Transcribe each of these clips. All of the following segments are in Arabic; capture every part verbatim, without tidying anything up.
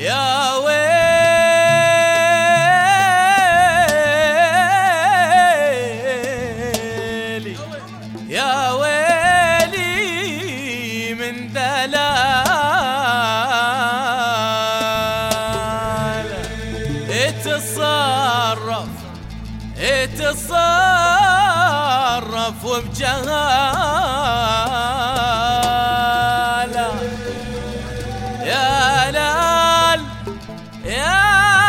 يا ويلي يا ويلي من دلال اتصرف اتصرف وبجهالة يا لال يا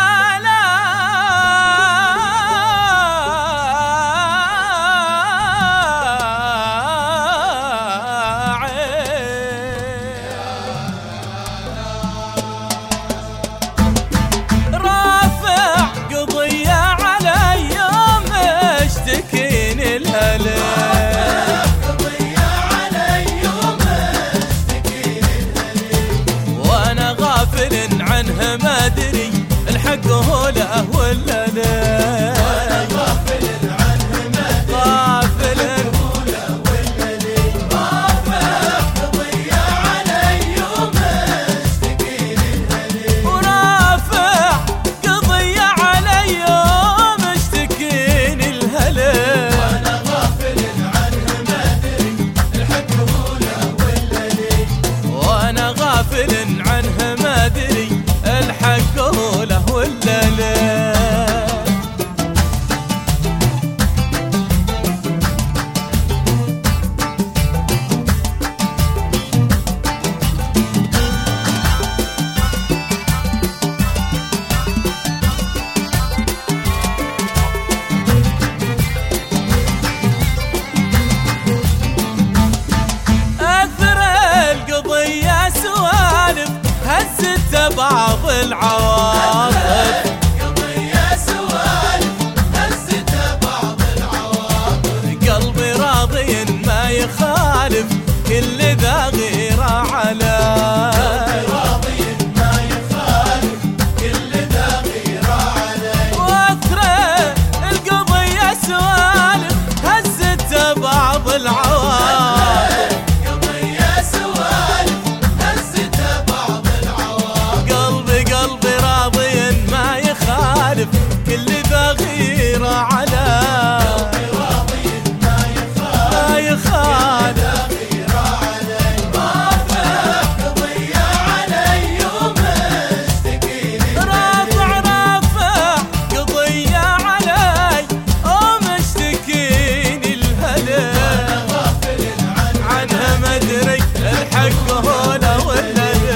عنها ما ادري الحق هو له ولا لا. وانا غافل عنها ما ادري غافل هو له ولا لا. رافع قضية علي يوم اشتكي للهلي ورافع قضية علي يوم اشتكي للهلي. وانا غافل عنها ما ادري الحق هو له ولا لا. وانا غافل عنها ما ادري الحق له ولا لا. أثر القضية سوالف هزت بعض العواطف. قضية سوالف هزت بعض العواطف. قلبي راضي ما يخالف كل ذا غيره على. قلبي راضي ما يخالف كل ذا غيره علي. واثرى القضية سوالف هزت بعض العواطف. كل ذا غيره على. قلبي راضي ما يخالف ما يخالف ذا غيره علي. رافع قضية علي يوم اشتكي للهلي. رافع رافع قضية علي يوم اشتكي للهلي. وانا غافل عنها ما ادري الحق هو له ولا لا.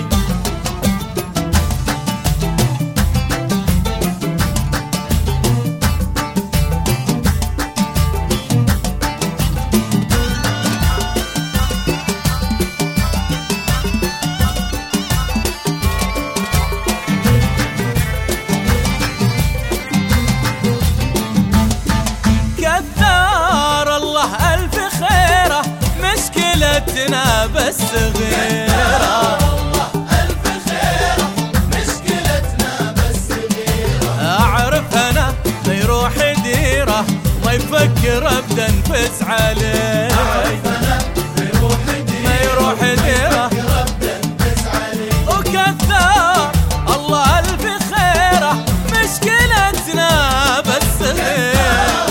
مشكلتنا بس غيره. الله ألف خيره مشكلتنا بس غيره. أعرف أنا ما يروح ديره ما يفكر أبدا انفس عليه. أعرف أنا ما يروح ديره ما يروح ديره أبدا انفس عليه. وكثر الله ألف خيره مشكلتنا بس غيره.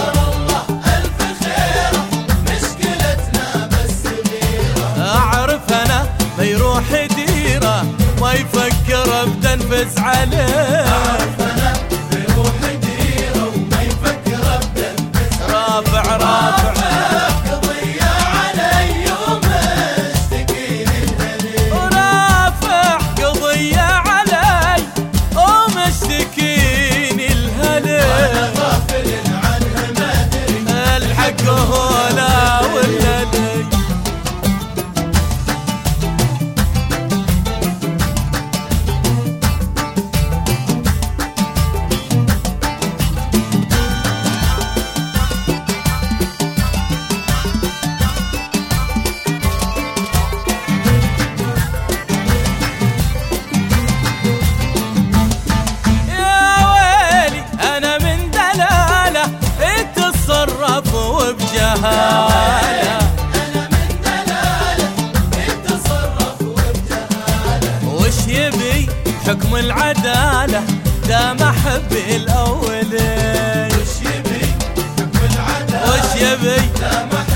ما يروح ديره ما يفكر ابدا انفس عليه. اعرف انا ما يروح ديره وما يفكر ابدا انفس عليه. رافع رافع قضية علي يوم اشتكي للهلي. ورافع قضية علي يوم اشتكي للهلي. وانا غافل عنها ما ادري الحق هو لا ولا لا. بجهالة. أنا من دلالة التصرف وبجهالة. وش يبي حكم العدالة دام أحبي الأولين. وش يبي حكم العدالة وش يبي دام